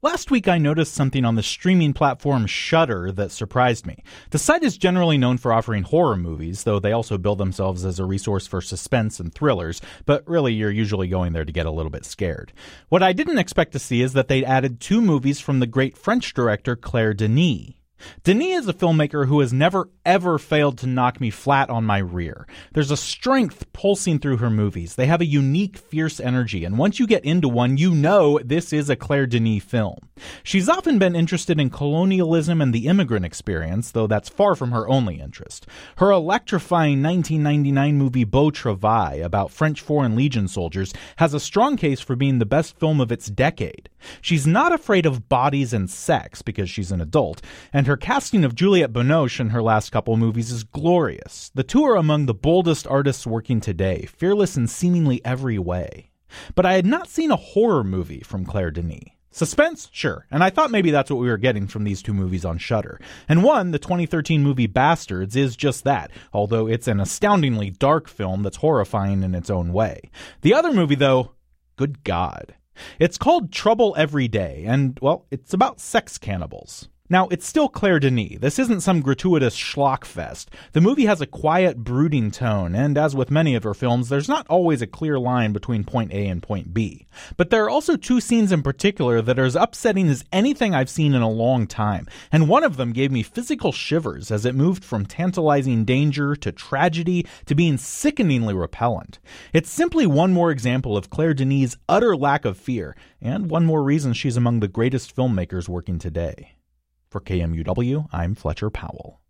Last week I noticed something on the streaming platform Shudder that surprised me. The site is generally known for offering horror movies, though they also bill themselves as a resource for suspense and thrillers, but really you're usually going there to get a little bit scared. What I didn't expect to see is that they'd added 2 movies from the great French director Claire Denis. Denis is a filmmaker who has never, ever failed to knock me flat on my rear. There's a strength pulsing through her movies. They have a unique, fierce energy, and once you get into one, you know this is a Claire Denis film. She's often been interested in colonialism and the immigrant experience, though that's far from her only interest. Her electrifying 1999 movie Beau Travail, about French Foreign Legion soldiers, has a strong case for being the best film of its decade. She's not afraid of bodies and sex, because she's an adult, and her casting of Juliette Binoche in her last couple movies is glorious. The two are among the boldest artists working today, fearless in seemingly every way. But I had not seen a horror movie from Claire Denis. Suspense? Sure. And I thought maybe that's what we were getting from these 2 movies on Shudder. And one, the 2013 movie Bastards, is just that, although it's an astoundingly dark film that's horrifying in its own way. The other movie, though, good God. It's called Trouble Every Day, and, well, it's about sex cannibals. Now, it's still Claire Denis. This isn't some gratuitous schlock fest. The movie has a quiet, brooding tone, and as with many of her films, there's not always a clear line between point A and point B. But there are also 2 scenes in particular that are as upsetting as anything I've seen in a long time, and one of them gave me physical shivers as it moved from tantalizing danger to tragedy to being sickeningly repellent. It's simply one more example of Claire Denis' utter lack of fear, and one more reason she's among the greatest filmmakers working today. For KMUW, I'm Fletcher Powell.